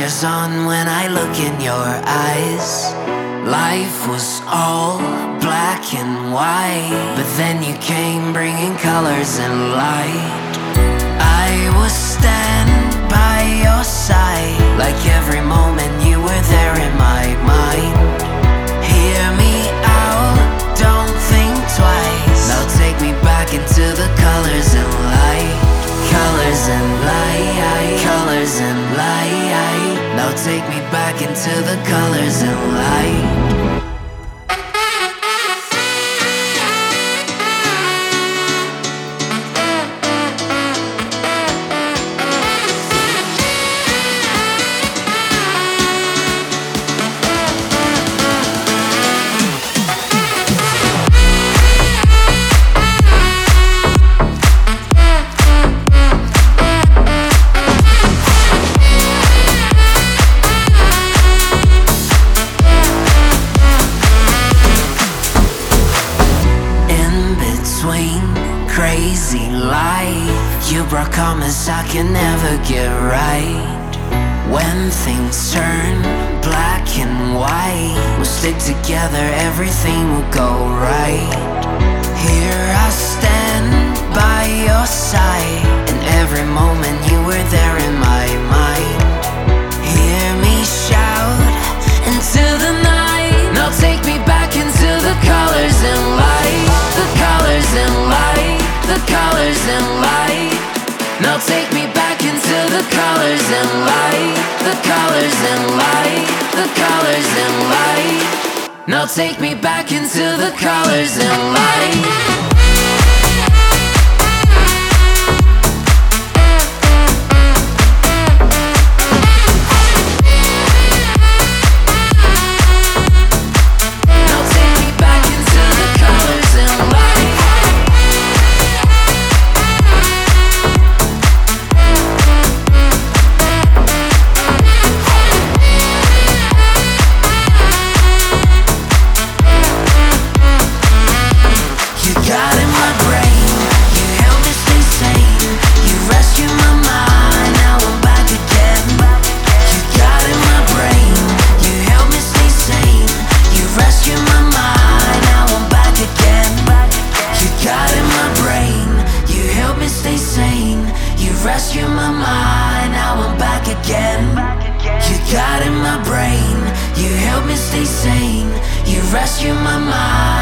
tears on when I look in your eyes. Life was all black and white, but then you came bringing colors and light. I was standing by your side, like every moment you were there in my mind. Hear me out, don't think twice. Now take me back into the colors and light. Colors and light, colors and light. Now take me back into the colors and light. Crazy life, you brought commas I can never get right. When things turn black and white, we'll stick together, everything will go right. Here I stand by your side, and every moment you were there in my mind. Hear me shout into the night. Now take me back into the colors and light. The colors and light. The colors and light. Now take me back into the colors and light. The colors and light. The colors and light. Now take me back into the colors and light. Rescue my mind, now I'm back again. You got in my brain, you help me stay sane. You rescue my mind.